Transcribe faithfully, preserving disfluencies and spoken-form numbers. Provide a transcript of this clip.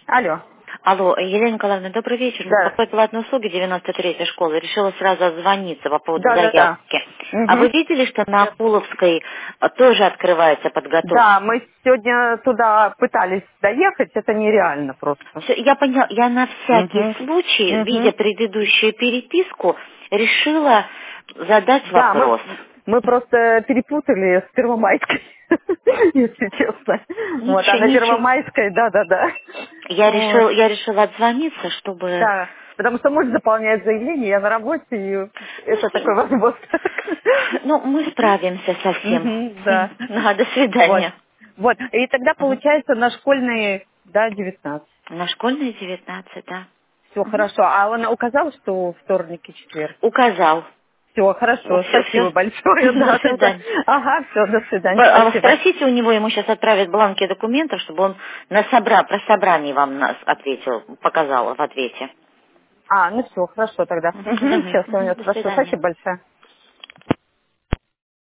Алло. Алло, Елена Николаевна, добрый вечер. Да. Беспокоит платной услуги девяносто третьей школы. Решила сразу отзвониться по поводу Да, да, да. заявки. А Угу. вы видели, что на Акуловской э, тоже открывается подготовка? Да, мы сегодня туда пытались доехать, это нереально просто. Всё, я поняла, я на всякий Угу. случай, видя Угу. предыдущую переписку, решила задать Да, мы, вопрос. мы просто перепутали с Первомайской, если честно. Вот, а Ничего, на ничего. Первомайской, да-да-да. Я Вот. решила, я решила отзвониться, чтобы... Да, потому что муж заполняет заявление, я на работе, и это такой вопрос. Ну, мы справимся со всем. Мгм, да. Ну, до Вот. свидания. Вот. И тогда Мгм. получается на школьные, да, девятнадцать. На школьные девятнадцать, да. Все Мгм. хорошо. А он указал, что вторник и четверг? Указал. Все хорошо. Все, Спасибо все. большое. До Да, да, да. свидания. Ага, все, до свидания. П- а Спасибо. Спросите у него, ему сейчас отправят бланки документов, чтобы он на собра... про собрание вам нас ответил, показал в ответе. А, ну все, хорошо тогда. Мгм. Угу, Мгм. сейчас я у Мгм. него До спрошу. свидания. Спасибо большое.